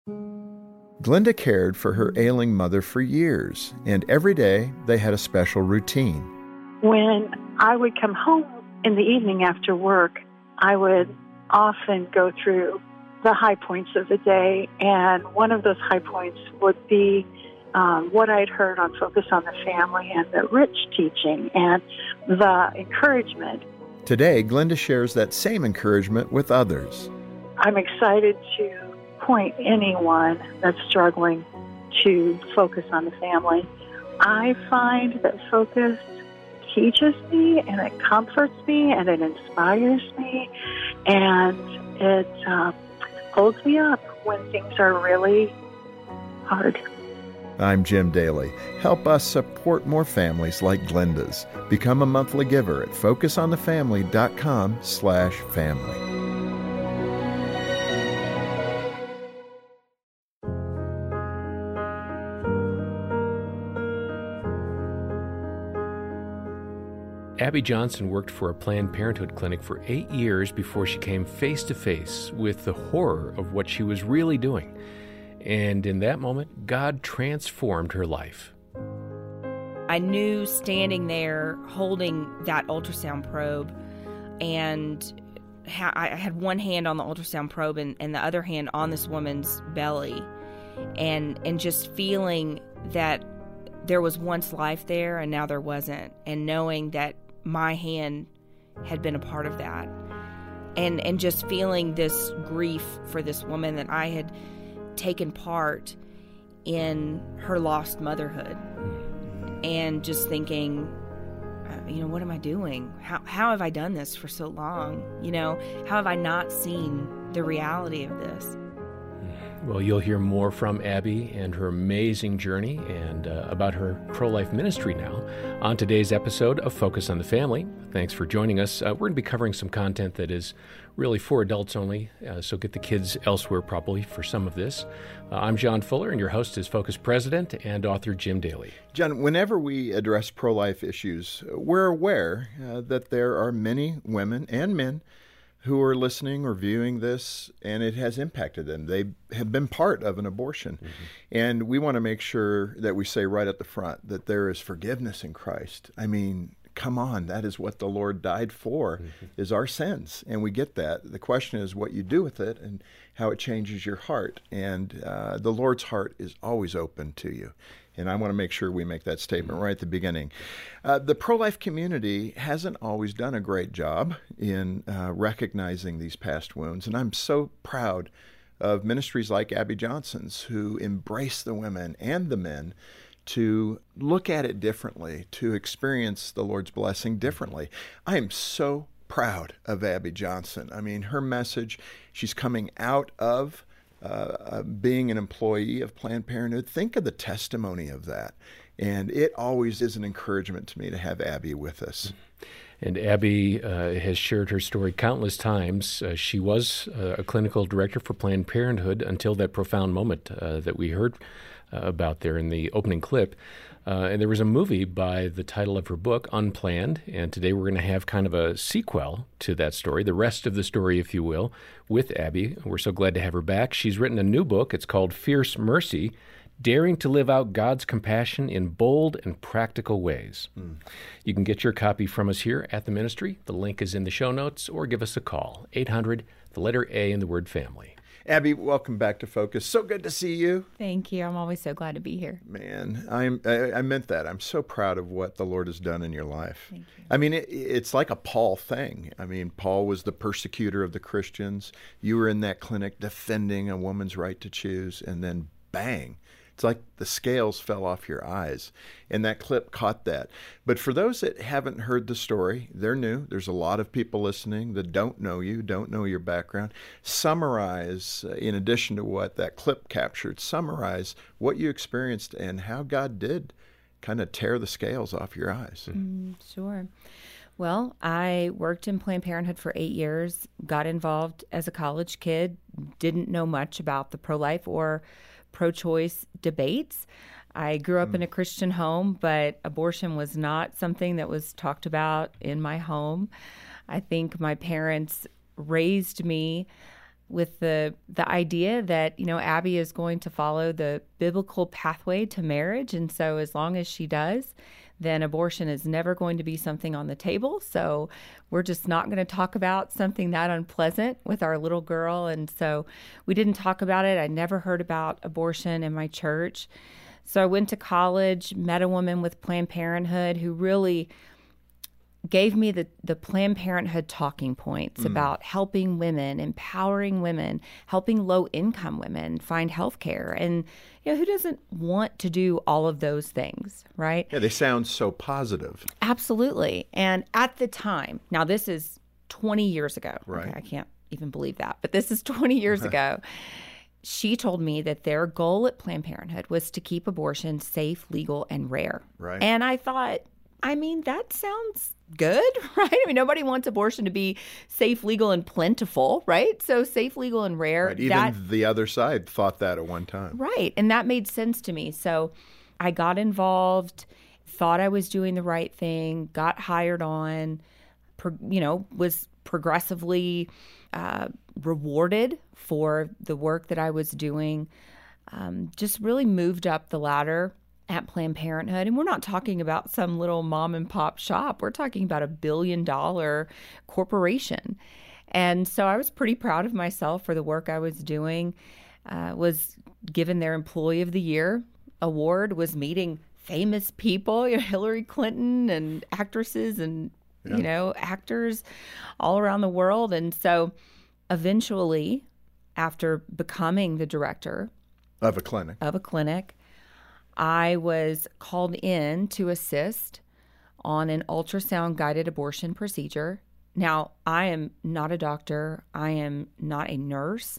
Glenda cared for her ailing mother for years, and every day they had a special routine. When I would come home in the evening after work, I would often go through the high points of the day, and one of those high points would be what I'd heard on Focus on the Family and the Rich teaching and the encouragement. Today, Glenda shares that same encouragement with others. I'm excited to point anyone that's struggling to focus on the family. I find that Focus teaches me, and it comforts me, and it inspires me, and it holds me up when things are really hard. I'm Jim Daly. Help us support more families like Glenda's. Become a monthly giver at focusonthefamily.com/family. Abby Johnson worked for a Planned Parenthood clinic for 8 years before she came face to face with the horror of what she was really doing. And in that moment, God transformed her life. I knew standing there holding that ultrasound probe, and I had one hand on the ultrasound probe and the other hand on this woman's belly, and just feeling that there was once life there and now there wasn't, and knowing that my hand had been a part of that, and just feeling this grief for this woman that I had taken part in her lost motherhood, and just thinking, what am I doing? How have I done this for so long? How have I not seen the reality of this? Well, you'll hear more from Abby and her amazing journey and about her pro-life ministry now on today's episode of Focus on the Family. Thanks for joining us. We're going to be covering some content that is really for adults only, so get the kids elsewhere probably for some of this. I'm John Fuller, and your host is Focus President and author Jim Daly. John, whenever we address pro-life issues, we're aware that there are many women and men who are listening or viewing this, and it has impacted them. They have been part of an abortion. Mm-hmm. And we want to make sure that we say right at the front that there is forgiveness in Christ. I mean, come on, that is what the Lord died for, is our sins. And we get that. The question is what you do with it and how it changes your heart. And the Lord's heart is always open to you. And I want to make sure we make that statement right at the beginning. The pro-life community hasn't always done a great job in recognizing these past wounds. And I'm so proud of ministries like Abby Johnson's, who embrace the women and the men to look at it differently, to experience the Lord's blessing differently. I am so proud of Abby Johnson. I mean, her message, she's coming out of being an employee of Planned Parenthood. Think of the testimony of that. And it always is an encouragement to me to have Abby with us. And Abby has shared her story countless times. She was a clinical director for Planned Parenthood until that profound moment that we heard about there in the opening clip. And there was a movie by the title of her book, Unplanned, and today we're going to have kind of a sequel to that story, the rest of the story, if you will, with Abby. We're so glad to have her back. She's written a new book. It's called Fierce Mercy, Daring to Live Out God's Compassion in Bold and Practical Ways. You can get your copy from us here at the ministry. The link is in the show notes, or give us a call, 800, the letter A in the word family. Abby, welcome back to Focus. So good to see you. Thank you. I'm always so glad to be here. Man, I meant that. I'm so proud of what the Lord has done in your life. Thank you. I mean, it's like a Paul thing. I mean, Paul was the persecutor of the Christians. You were in that clinic defending a woman's right to choose, and then bang. It's like the scales fell off your eyes, and that clip caught that. But for those that haven't heard the story, they're new. There's a lot of people listening that don't know you, don't know your background. Summarize, in addition to what that clip captured, summarize what you experienced and how God did kind of tear the scales off your eyes. Sure. Well, I worked in Planned Parenthood for 8 years, got involved as a college kid, didn't know much about the pro-life or pro-choice debates. I grew up in a Christian home, but abortion was not something that was talked about in my home. I think my parents raised me with the idea that, Abby is going to follow the biblical pathway to marriage. And so as long as she does, then abortion is never going to be something on the table. So we're just not going to talk about something that unpleasant with our little girl. And so we didn't talk about it. I never heard about abortion in my church. So I went to college, met a woman with Planned Parenthood who really gave me the Planned Parenthood talking points about helping women, empowering women, helping low-income women find health care. And, who doesn't want to do all of those things, right? Yeah, they sound so positive. Absolutely. And at the time, now this is 20 years ago. Right. Okay, I can't even believe that, but this is 20 years ago. She told me that their goal at Planned Parenthood was to keep abortion safe, legal, and rare. Right. And I thought, that sounds good, right? Nobody wants abortion to be safe, legal, and plentiful, right? So safe, legal, and rare. Right. Even the other side thought that at one time. Right. And that made sense to me. So I got involved, thought I was doing the right thing, got hired on, was progressively rewarded for the work that I was doing, just really moved up the ladder at Planned Parenthood. And we're not talking about some little mom and pop shop. We're talking about $1 billion corporation. And so I was pretty proud of myself for the work I was doing, was given their Employee of the Year award, was meeting famous people, Hillary Clinton and actresses and, actors all around the world. And so eventually, after becoming the director of a clinic, I was called in to assist on an ultrasound-guided abortion procedure. Now, I am not a doctor. I am not a nurse.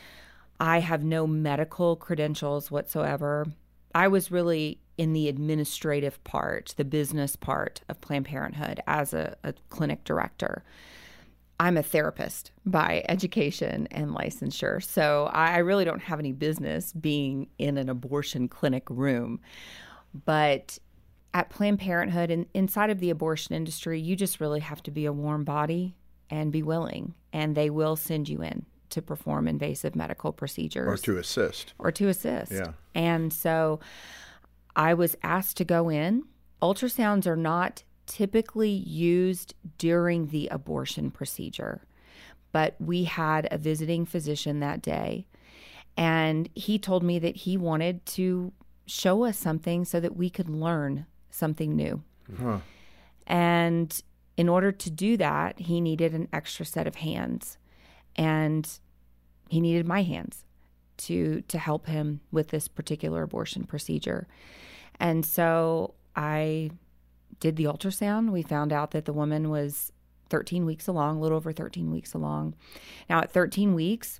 I have no medical credentials whatsoever. I was really in the administrative part, the business part of Planned Parenthood as a clinic director. I'm a therapist by education and licensure, so I really don't have any business being in an abortion clinic room. But at Planned Parenthood and inside of the abortion industry, you just really have to be a warm body and be willing, and they will send you in to perform invasive medical procedures. Or to assist. Yeah. And so I was asked to go in. Ultrasounds are not typically used during the abortion procedure, but we had a visiting physician that day, and he told me that he wanted to show us something so that we could learn something new. Huh. And in order to do that, he needed an extra set of hands, and he needed my hands to help him with this particular abortion procedure. And so I did the ultrasound. We found out that the woman was 13 weeks along, a little over 13 weeks along. Now, at 13 weeks,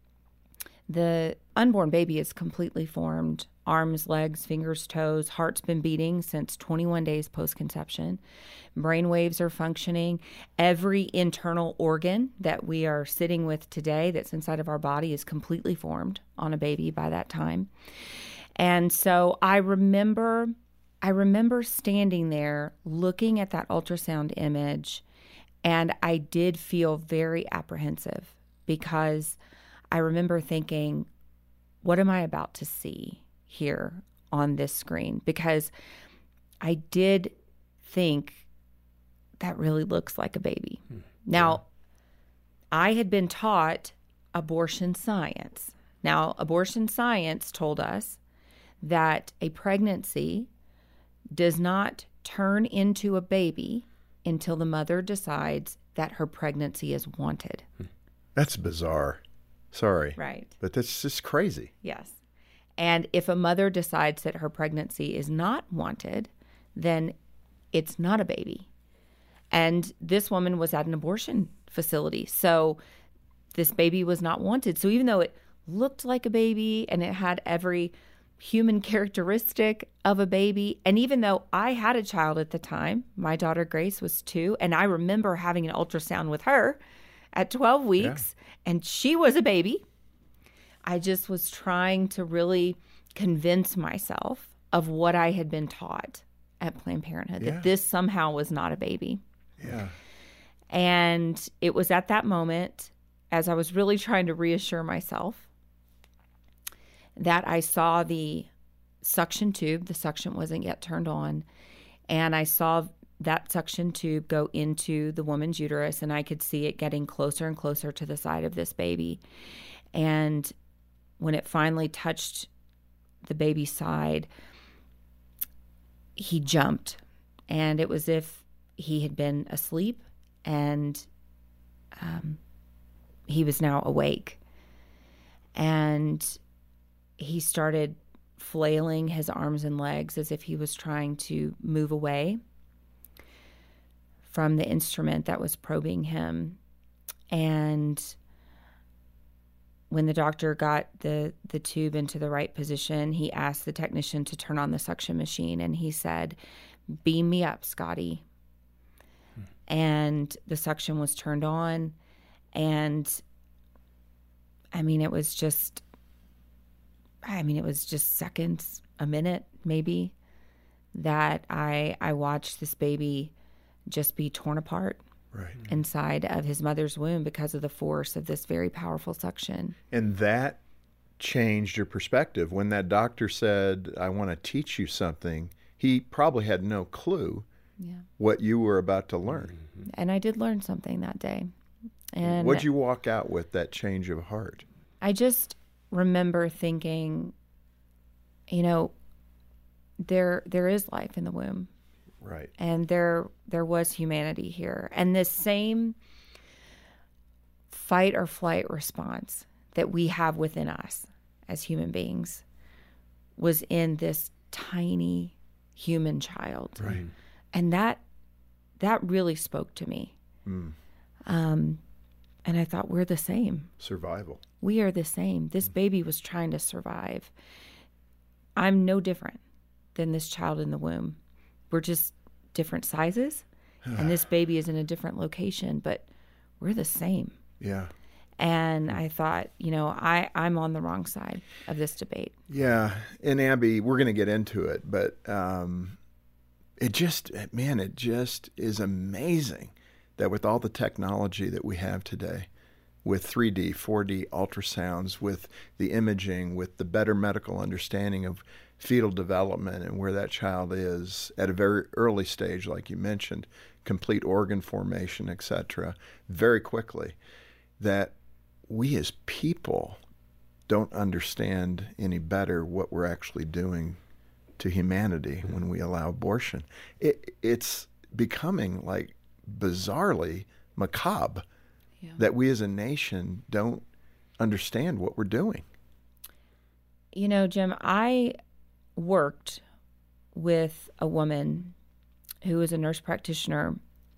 the unborn baby is completely formed. Arms, legs, fingers, toes, heart's been beating since 21 days post-conception. Brain waves are functioning. Every internal organ that we are sitting with today that's inside of our body is completely formed on a baby by that time. And so I remember standing there looking at that ultrasound image, and I did feel very apprehensive because I remember thinking, what am I about to see here on this screen? Because I did think that really looks like a baby. Now, I had been taught abortion science. Now, abortion science told us that a pregnancy does not turn into a baby until the mother decides that her pregnancy is wanted. That's bizarre. Sorry. Right. But that's just crazy. Yes. And if a mother decides that her pregnancy is not wanted, then it's not a baby. And this woman was at an abortion facility. So this baby was not wanted. So even though it looked like a baby and it had every human characteristic of a baby, and even though I had a child at the time, my daughter Grace was 2, and I remember having an ultrasound with her at 12 weeks, and she was a baby, I just was trying to really convince myself of what I had been taught at Planned Parenthood, that this somehow was not a baby. Yeah. And it was at that moment, as I was really trying to reassure myself, that I saw the suction tube. The suction wasn't yet turned on. And I saw that suction tube go into the woman's uterus, and I could see it getting closer and closer to the side of this baby. And when it finally touched the baby's side, he jumped. And it was as if he had been asleep, and he was now awake. And he started flailing his arms and legs as if he was trying to move away from the instrument that was probing him. And when the doctor got the tube into the right position, he asked the technician to turn on the suction machine, and he said, "Beam me up, Scotty." And the suction was turned on, and it was just seconds, a minute maybe, that I watched this baby just be torn apart inside of his mother's womb because of the force of this very powerful suction. And that changed your perspective. When that doctor said, "I want to teach you something," he probably had no clue what you were about to learn. And I did learn something that day. And what'd you walk out with, that change of heart? I just remember thinking, there is life in the womb. Right. And there was humanity here. And this same fight or flight response that we have within us as human beings was in this tiny human child. Right. And that really spoke to me. And I thought, we're the same. Survival. We are the same. This baby was trying to survive. I'm no different than this child in the womb. We're just different sizes, and this baby is in a different location, but we're the same. Yeah. And I thought, I'm on the wrong side of this debate. Yeah. And Abby, we're going to get into it, but it just is amazing that with all the technology that we have today, with 3D, 4D ultrasounds, with the imaging, with the better medical understanding of fetal development and where that child is at a very early stage, like you mentioned, complete organ formation, etc., very quickly, that we as people don't understand any better what we're actually doing to humanity when we allow abortion. It's becoming like bizarrely macabre that we as a nation don't understand what we're doing. Jim, I worked with a woman who was a nurse practitioner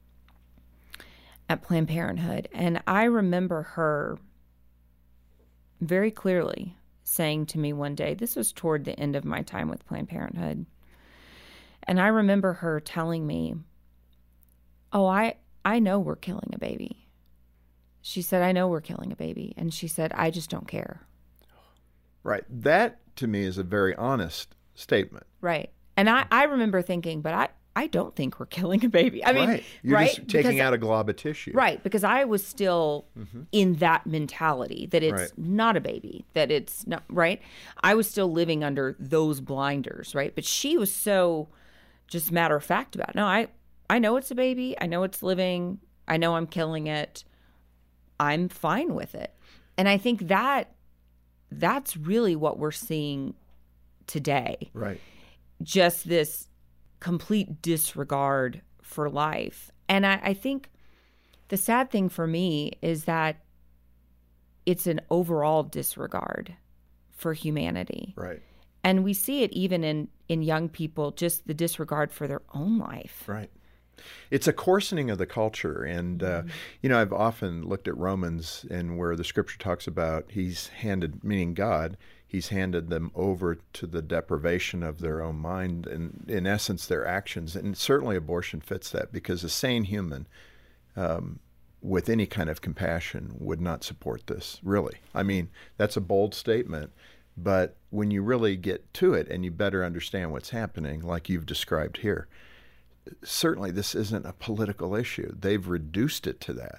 at Planned Parenthood, and I remember her very clearly saying to me one day, this was toward the end of my time with Planned Parenthood, and I remember her telling me, "Oh, I know we're killing a baby." She said, "I know we're killing a baby." And she said, "I just don't care." Right. That, to me, is a very honest statement. Right. And I remember thinking, but I don't think we're killing a baby. I mean, You're right? just taking out a glob of tissue. Right. Because I was still in that mentality that it's not a baby, that it's not, right? I was still living under those blinders, right? But she was so just matter of fact about it. No, I know it's a baby. I know it's living. I know I'm killing it. I'm fine with it. And I think that's really what we're seeing today. Right. Just this complete disregard for life. And I think the sad thing for me is that it's an overall disregard for humanity. Right. And we see it even in young people, just the disregard for their own life. Right. It's a coarsening of the culture. And, I've often looked at Romans and where the scripture talks about he's handed, meaning God, he's handed them over to the deprivation of their own mind and, in essence, their actions. And certainly abortion fits that, because a sane human with any kind of compassion would not support this, really. I mean, that's a bold statement. But when you really get to it and you better understand what's happening, like you've described here, certainly this isn't a political issue. They've reduced it to that.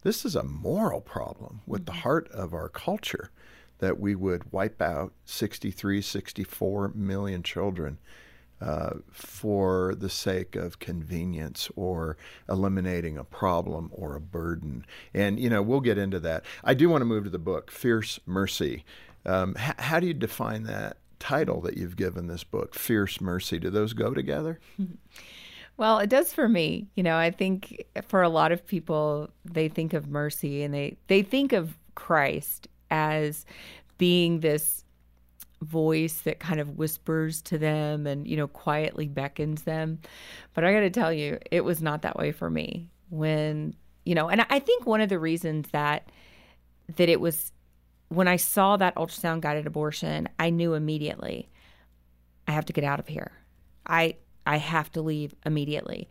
This is a moral problem with the heart of our culture, that we would wipe out 63, 64 million children for the sake of convenience or eliminating a problem or a burden. And, we'll get into that. I do want to move to the book, Fierce Mercy. How do you define that title that you've given this book, Fierce Mercy? Do those go together? Well, it does for me. I think for a lot of people, they think of mercy and they think of Christ as being this voice that kind of whispers to them and, quietly beckons them. But I got to tell you, it was not that way for me when, and I think one of the reasons that it was, when I saw that ultrasound guided abortion, I knew immediately, I have to get out of here. I have to leave immediately.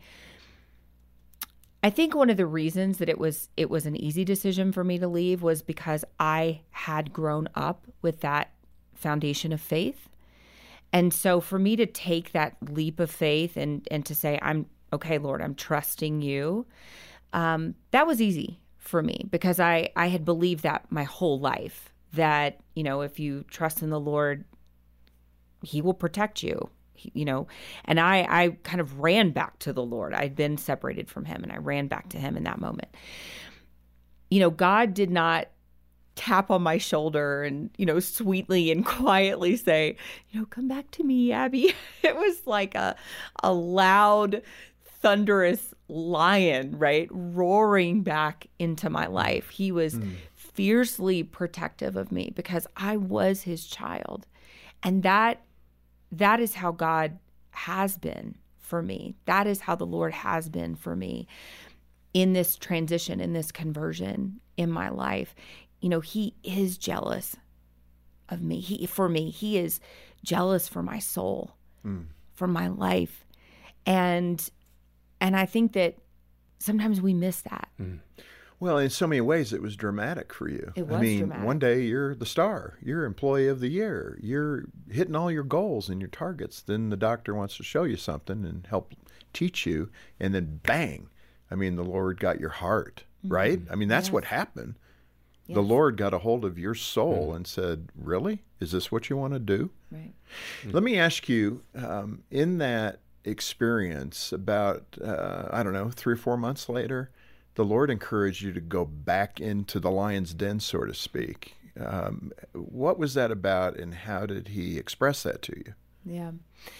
I think one of the reasons that it was an easy decision for me to leave was because I had grown up with that foundation of faith. And so for me to take that leap of faith and to say, I'm okay, Lord, I'm trusting you, that was easy for me because I had believed that my whole life, that, if you trust in the Lord, he will protect you. And I kind of ran back to the Lord. I'd been separated from him and I ran back to him in that moment. God did not tap on my shoulder and, sweetly and quietly say, come back to me, Abby. It was like a loud, thunderous lion, right? Roaring back into my life. He was fiercely protective of me because I was his child. And that is how God has been for me. That is how the Lord has been for me in this transition, in this conversion in my life. He is jealous of me. He is jealous for my soul, for my life. And I think that sometimes we miss that. Well, in so many ways, it was dramatic for you. It was dramatic. One day you're the star, you're employee of the year, you're hitting all your goals and your targets. Then the doctor wants to show you something and help teach you, and then bang, the Lord got your heart, right? That's what happened. Yes. The Lord got a hold of your soul and said, really? Is this what you want to do? Right. Let me ask you, in that experience, about, 3 or 4 months later, the Lord encouraged you to go back into the lion's den, so to speak. What was that about, and how did he express that to you? Yeah.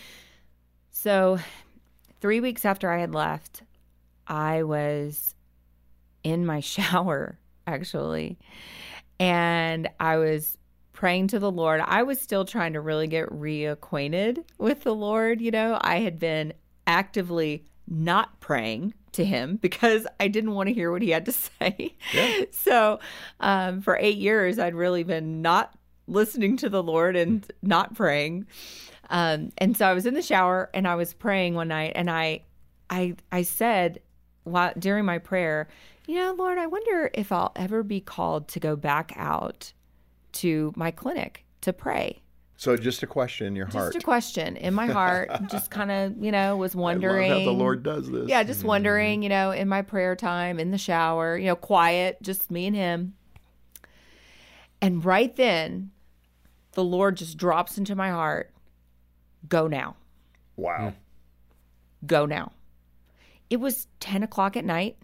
So 3 weeks after I had left, I was in my shower, actually, and I was praying to the Lord. I was still trying to really get reacquainted with the Lord. I had been actively not praying to him because I didn't want to hear what he had to say. Yeah. So for 8 years, I'd really been not listening to the Lord and not praying. And so I was in the shower and I was praying one night, and I said during my prayer, Lord, I wonder if I'll ever be called to go back out to my clinic to pray. So just a question in your heart. Just a question in my heart. Just kind of, was wondering. I love how the Lord does this. Yeah, just wondering, in my prayer time, in the shower, quiet, just me and him. And right then, the Lord just drops into my heart, go now. Wow. Go now. It was 10 o'clock at night.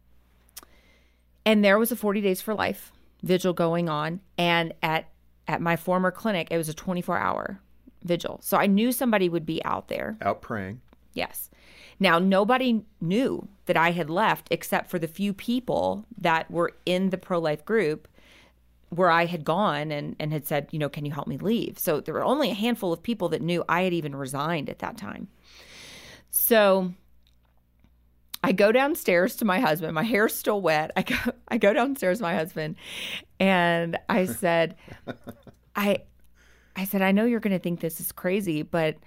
And there was a 40 Days for Life vigil going on. And at my former clinic, it was a 24-hour vigil. So I knew somebody would be out there. Out praying. Yes. Now, nobody knew that I had left except for the few people that were in the pro-life group where I had gone and had said, can you help me leave? So there were only a handful of people that knew I had even resigned at that time. So I go downstairs to my husband. My hair's still wet. I go downstairs to my husband, and I said, I know you're going to think this is crazy, but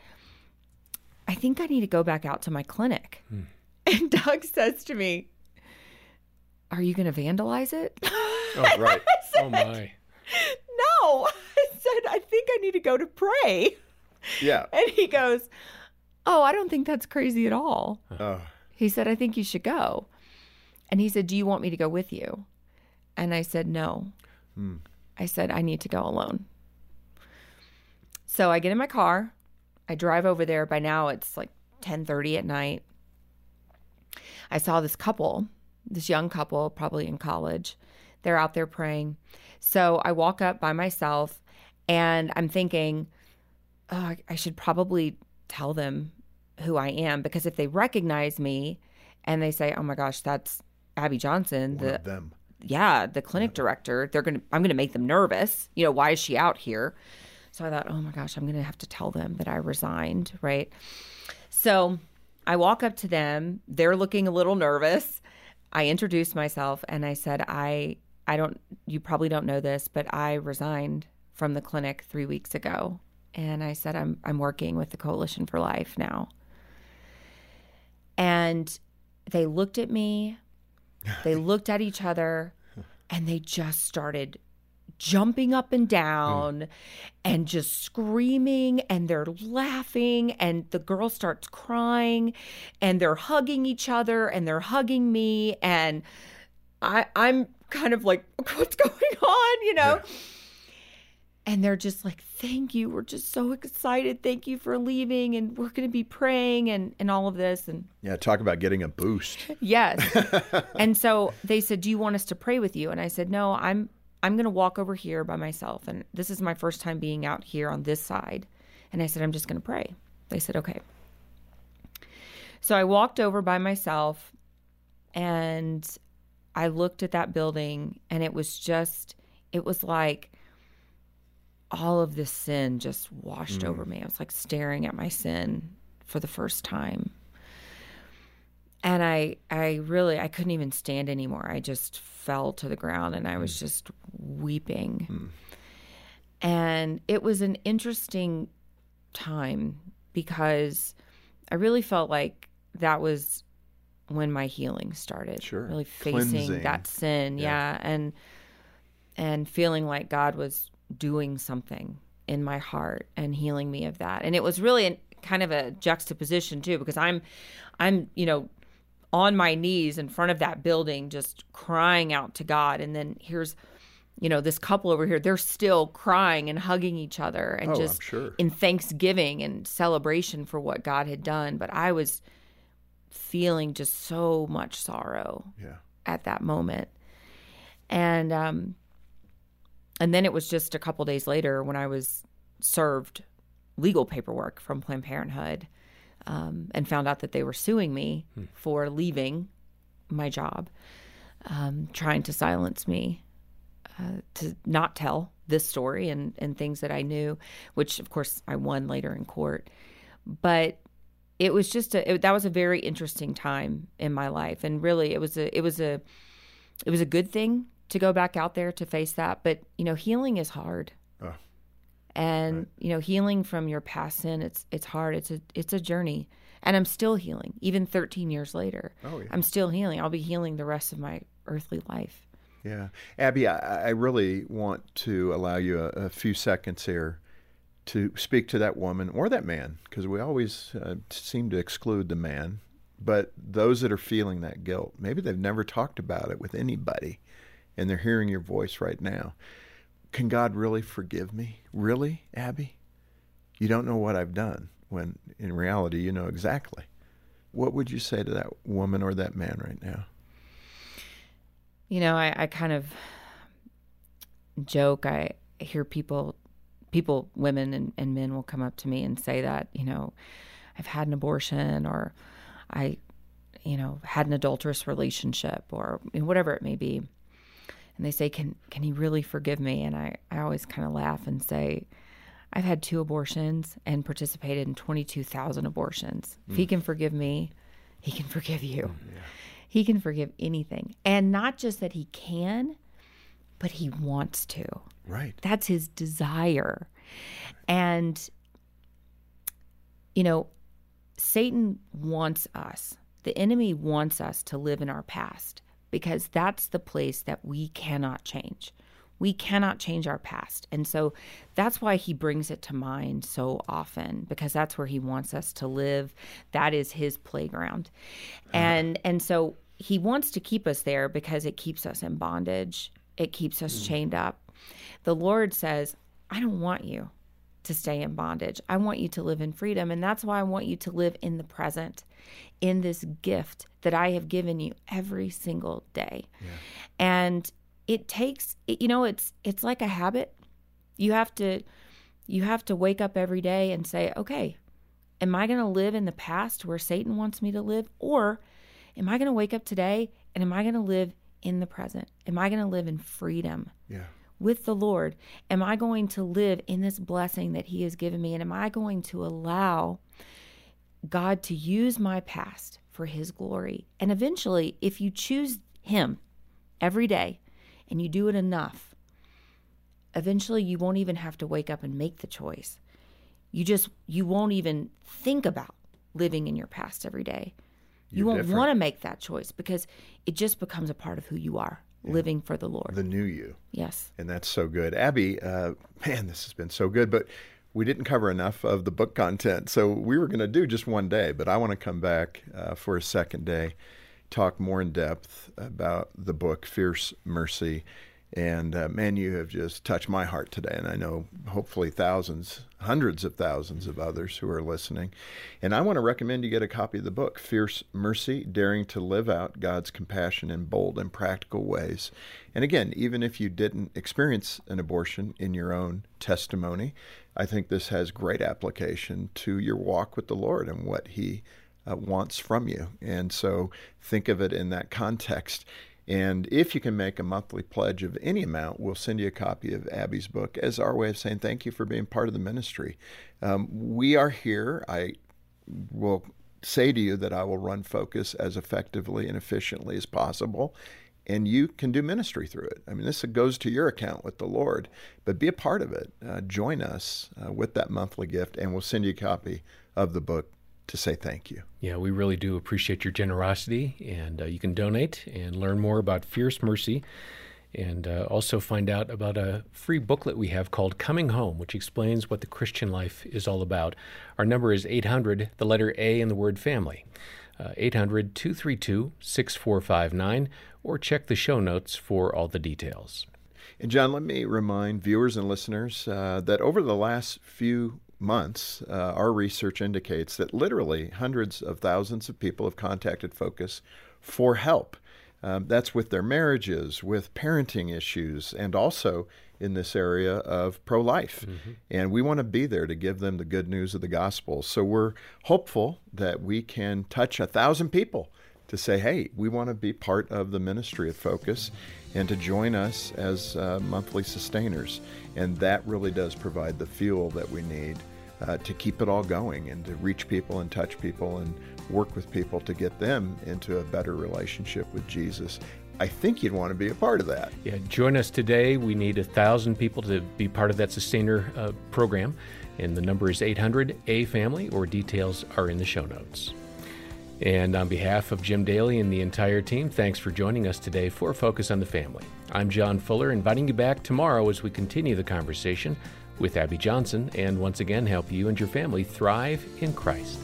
I think I need to go back out to my clinic. And Doug says to me, are you going to vandalize it? Oh, right. Said, oh, my. No. I said, I think I need to go to pray. Yeah. And he goes, oh, I don't think that's crazy at all. Oh. He said, I think you should go. And he said, do you want me to go with you? And I said, no. I said, I need to go alone. So I get in my car. I drive over there. By now it's like 10:30 at night. I saw this couple, this young couple, probably in college. They're out there praying. So I walk up by myself and I'm thinking, oh, I should probably tell them who I am, because if they recognize me and they say, oh my gosh, that's Abby Johnson, One of them. Yeah, the clinic director, I'm going to make them nervous. You know, why is she out here? So I thought, oh my gosh, I'm going to have to tell them that I resigned, right? So I walk up to them. They're looking a little nervous. I introduced myself and I said, you probably don't know this, but I resigned from the clinic 3 weeks ago. And I said, I'm working with the Coalition for Life now. And they looked at me, they looked at each other, and they just started jumping up and down and just screaming, and they're laughing, and the girl starts crying, and they're hugging each other, and they're hugging me, and I'm kind of like, what's going on, you know? Yeah. And they're just like, thank you. We're just so excited. Thank you for leaving. And we're going to be praying and all of this. And yeah, talk about getting a boost. Yes. And so they said, do you want us to pray with you? And I said, no, I'm going to walk over here by myself. And this is my first time being out here on this side. And I said, I'm just going to pray. They said, okay. So I walked over by myself and I looked at that building, and it was like all of this sin just washed over me. I was like staring at my sin for the first time. And I couldn't even stand anymore. I just fell to the ground and I was just weeping. And it was an interesting time because I really felt like that was when my healing started. Sure. Really facing Cleansing. that sin. Yeah. And feeling like God was doing something in my heart and healing me of that. And it was really kind of a juxtaposition too, because I'm, on my knees in front of that building, just crying out to God. And then here's, this couple over here, they're still crying and hugging each other and just in thanksgiving and celebration for what God had done. But I was feeling just so much sorrow at that moment. And then it was just a couple days later when I was served legal paperwork from Planned Parenthood and found out that they were suing me for leaving my job, trying to silence me, to not tell this story and things that I knew, which of course I won later in court. But it was just that was a very interesting time in my life, and really it was a good thing to go back out there to face that. But, healing is hard. And, healing from your past sin, it's hard. It's a journey. And I'm still healing. Even 13 years later, I'm still healing. I'll be healing the rest of my earthly life. Yeah. Abby, I really want to allow you a few seconds here to speak to that woman or that man, because we always seem to exclude the man. But those that are feeling that guilt, maybe they've never talked about it with anybody, and they're hearing your voice right now. Can God really forgive me? Really, Abby? You don't know what I've done, when in reality you know exactly. What would you say to that woman or that man right now? I kind of joke. I hear people, women and men will come up to me and say that, I've had an abortion, or I, had an adulterous relationship, or whatever it may be. And they say, can he really forgive me? And I always kind of laugh and say, I've had 2 abortions and participated in 22,000 abortions. If he can forgive me, he can forgive you. Yeah. He can forgive anything. And not just that he can, but he wants to. Right. That's his desire. And, Satan wants us, the enemy wants us to live in our past, because that's the place that we cannot change. We cannot change our past. And so that's why he brings it to mind so often, because that's where he wants us to live. That is his playground. And so he wants to keep us there because it keeps us in bondage. it keeps us chained up. The Lord says, I don't want you to stay in bondage. I want you to live in freedom. And that's why I want you to live in the present, in this gift that I have given you every single day. Yeah. And it takes, it's like a habit. You have to wake up every day and say, okay, am I going to live in the past where Satan wants me to live? Or am I going to wake up today and am I going to live in the present? Am I going to live in freedom? Yeah. With the Lord? Am I going to live in this blessing that he has given me? And am I going to allow God to use my past for his glory? And eventually, if you choose him every day and you do it enough, eventually you won't even have to wake up and make the choice. You won't even think about living in your past every day. You won't want to make that choice because it just becomes a part of who you are. Living for the Lord. The new you. Yes. And that's so good. Abby, man, this has been so good, but we didn't cover enough of the book content. So we were going to do just one day, but I want to come back for a second day, talk more in depth about the book, Fierce Mercy. And man, you have just touched my heart today. And I know hopefully thousands, hundreds of thousands of others who are listening. And I want to recommend you get a copy of the book, Fierce Mercy, Daring to Live Out God's Compassion in Bold and Practical Ways. And again, even if you didn't experience an abortion in your own testimony, I think this has great application to your walk with the Lord and what he wants from you. And so think of it in that context. And if you can make a monthly pledge of any amount, we'll send you a copy of Abby's book as our way of saying thank you for being part of the ministry. We are here. I will say to you that I will run Focus as effectively and efficiently as possible, and you can do ministry through it. I mean, this goes to your account with the Lord, but be a part of it. Join us with that monthly gift, and we'll send you a copy of the book to say thank you. Yeah, we really do appreciate your generosity, and you can donate and learn more about Fierce Mercy, and also find out about a free booklet we have called Coming Home, which explains what the Christian life is all about. Our number is 800, the letter A in the word family, 800-232-6459, or check the show notes for all the details. And John, let me remind viewers and listeners that over the last few months, our research indicates that literally hundreds of thousands of people have contacted Focus for help. That's with their marriages, with parenting issues, and also in this area of pro-life. Mm-hmm. And we want to be there to give them the good news of the gospel. So we're hopeful that we can touch 1,000 people to say, hey, we want to be part of the ministry of Focus and to join us as monthly sustainers. And that really does provide the fuel that we need to keep it all going and to reach people and touch people and work with people to get them into a better relationship with Jesus. I think you'd want to be a part of that. Yeah, join us today. We need 1,000 people to be part of that sustainer program. And the number is 800-A-FAMILY, or details are in the show notes. And on behalf of Jim Daly and the entire team, thanks for joining us today for Focus on the Family. I'm John Fuller, inviting you back tomorrow as we continue the conversation with Abby Johnson and once again help you and your family thrive in Christ.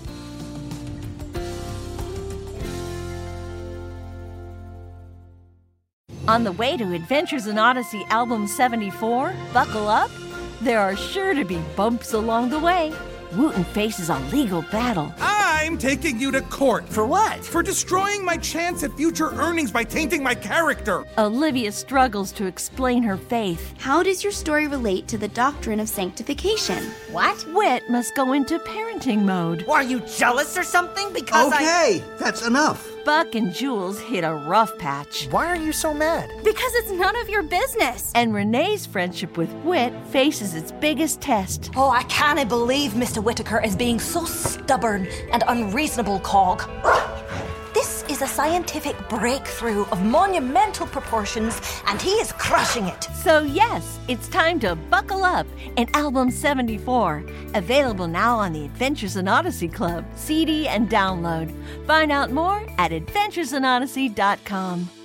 On the way to Adventures in Odyssey Album 74, buckle up. There are sure to be bumps along the way. Wooten faces a legal battle. I'm taking you to court. For what? For destroying my chance at future earnings by tainting my character. Olivia struggles to explain her faith. How does your story relate to the doctrine of sanctification? What? Whit must go into parenting mode. Are you jealous or something? Because that's enough. Buck and Jules hit a rough patch. Why are you so mad? Because it's none of your business. And Renee's friendship with Whit faces its biggest test. Oh, I can't believe Mr. Whitaker is being so stubborn and unreasonable, Cog. This is a scientific breakthrough of monumental proportions, and he is crushing it. So yes, it's time to buckle up in Album 74. Available now on the Adventures in Odyssey Club, CD and download. Find out more at adventuresinodyssey.com.